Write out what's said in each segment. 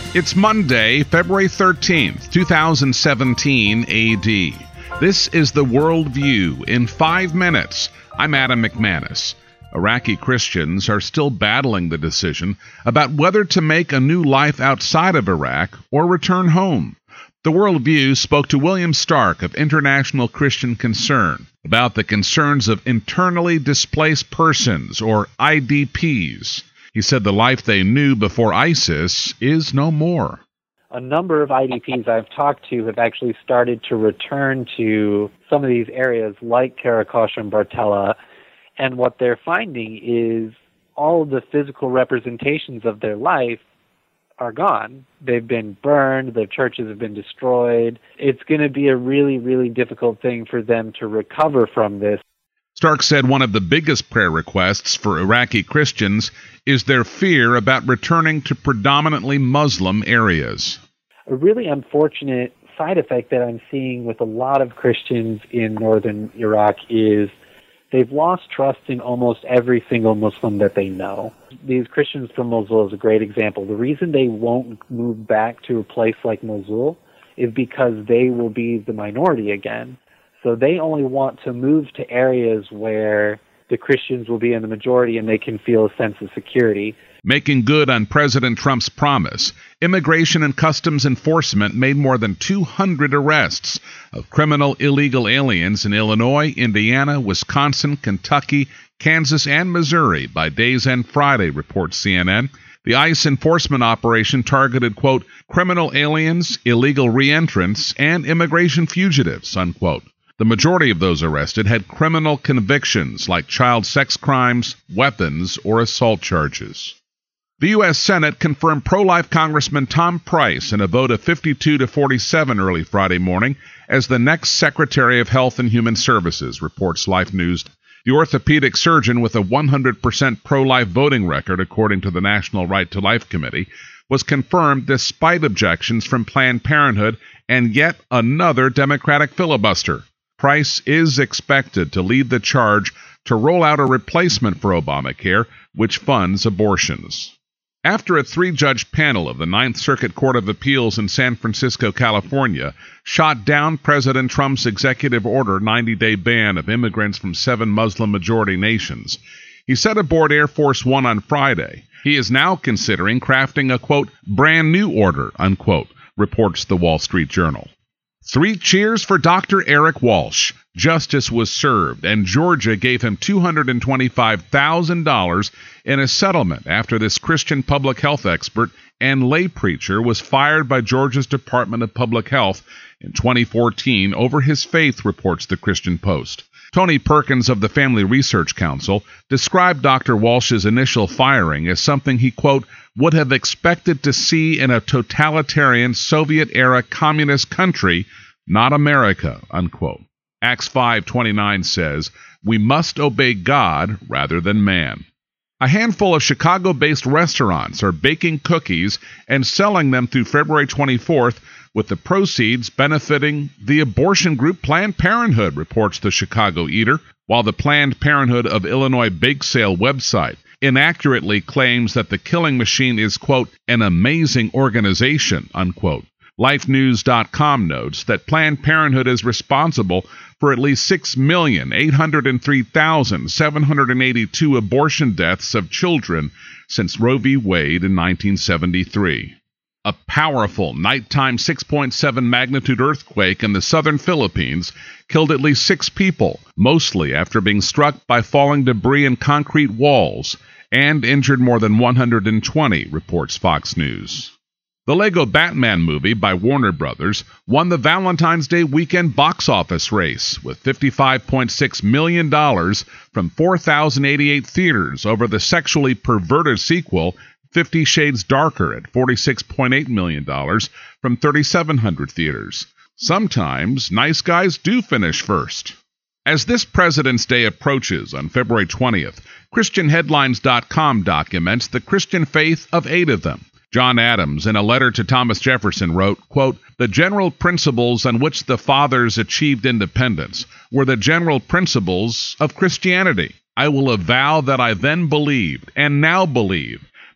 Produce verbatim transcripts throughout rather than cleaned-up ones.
It's Monday, February thirteenth, two thousand seventeen A D. This is the World View in five minutes. I'm Adam McManus. Iraqi Christians are still battling the decision about whether to make a new life outside of Iraq or return home. The World View spoke to William Stark of International Christian Concern about the concerns of internally displaced persons, or I D Ps. He said the life they knew before ISIS is no more. A number of I D Ps I've talked to have actually started to return to some of these areas like Karakosha and Bartella, and what they're finding is all of the physical representations of their life are gone. They've been burned, their churches have been destroyed. It's going to be a really, really difficult thing for them to recover from this. Stark said one of the biggest prayer requests for Iraqi Christians is their fear about returning to predominantly Muslim areas. A really unfortunate side effect that I'm seeing with a lot of Christians in northern Iraq is they've lost trust in almost every single Muslim that they know. These Christians from Mosul is a great example. The reason they won't move back to a place like Mosul is because they will be the minority again. So they only want to move to areas where the Christians will be in the majority and they can feel a sense of security. Making good on President Trump's promise, Immigration and Customs Enforcement made more than two hundred arrests of criminal illegal aliens in Illinois, Indiana, Wisconsin, Kentucky, Kansas, and Missouri by day's end Friday, reports C N N. The ICE enforcement operation targeted, quote, criminal aliens, illegal reentrants, and immigration fugitives, unquote. The majority of those arrested had criminal convictions like child sex crimes, weapons, or assault charges. The U S Senate confirmed pro-life Congressman Tom Price in a vote of fifty-two to forty-seven early Friday morning as the next Secretary of Health and Human Services, reports Life News. The orthopedic surgeon with a one hundred percent pro-life voting record, according to the National Right to Life Committee, was confirmed despite objections from Planned Parenthood and yet another Democratic filibuster. Price is expected to lead the charge to roll out a replacement for Obamacare, which funds abortions. After a three-judge panel of the Ninth Circuit Court of Appeals in San Francisco, California, shot down President Trump's executive order ninety-day ban of immigrants from seven Muslim-majority nations, he set aboard Air Force One on Friday. He is now considering crafting a, quote, brand new order, unquote, reports the Wall Street Journal. Three cheers for Doctor Eric Walsh. Justice was served, and Georgia gave him two hundred twenty-five thousand dollars in a settlement after this Christian public health expert and lay preacher was fired by Georgia's Department of Public Health in twenty fourteen over his faith, reports the Christian Post. Tony Perkins of the Family Research Council described Doctor Walsh's initial firing as something he, quote, would have expected to see in a totalitarian Soviet-era communist country, not America, unquote. Acts five twenty-nine says, we must obey God rather than man. A handful of Chicago-based restaurants are baking cookies and selling them through February twenty-fourth, with the proceeds benefiting the abortion group Planned Parenthood, reports the Chicago Eater, while the Planned Parenthood of Illinois Bake Sale website inaccurately claims that the Killing Machine is, quote, an amazing organization, unquote. Life News dot com notes that Planned Parenthood is responsible for at least six million eight hundred three thousand seven hundred eighty-two abortion deaths of children since Roe v. Wade in nineteen seventy-three. A powerful nighttime six point seven magnitude earthquake in the southern Philippines killed at least six people, mostly after being struck by falling debris and concrete walls, and injured more than one hundred twenty, reports Fox News. The Lego Batman movie by Warner Brothers won the Valentine's Day weekend box office race with fifty-five point six million dollars from four thousand eighty-eight theaters over the sexually perverted sequel Fifty Shades Darker at forty-six point eight million dollars from three thousand seven hundred theaters. Sometimes nice guys do finish first. As this President's Day approaches on February twentieth, Christian Headlines dot com documents the Christian faith of eight of them. John Adams, in a letter to Thomas Jefferson, wrote, quote, the general principles on which the fathers achieved independence were the general principles of Christianity. I will avow that I then believed, and now believe,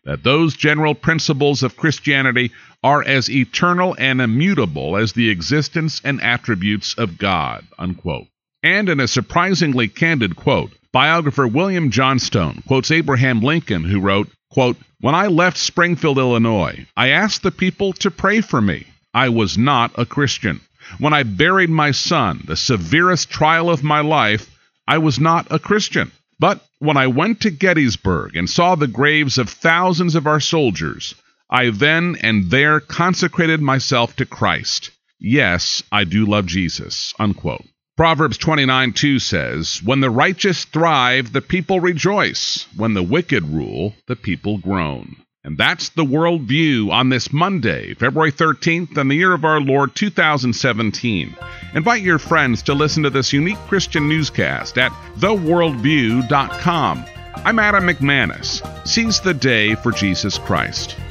that those general principles of Christianity are as eternal and immutable as the existence and attributes of God, unquote. And in a surprisingly candid quote, biographer William Johnstone quotes Abraham Lincoln, who wrote, quote, "When I left Springfield, Illinois, I asked the people to pray for me. I was not a Christian. When I buried my son, the severest trial of my life, I was not a Christian. But when I went to Gettysburg and saw the graves of thousands of our soldiers, I then and there consecrated myself to Christ. Yes, I do love Jesus," unquote. Proverbs twenty-nine two says, "When the righteous thrive, the people rejoice. When the wicked rule, the people groan." And that's the World View on this Monday, February thirteenth, in the year of our Lord two thousand seventeen. Invite your friends to listen to this unique Christian newscast at the world view dot com. I'm Adam McManus. Seize the day for Jesus Christ.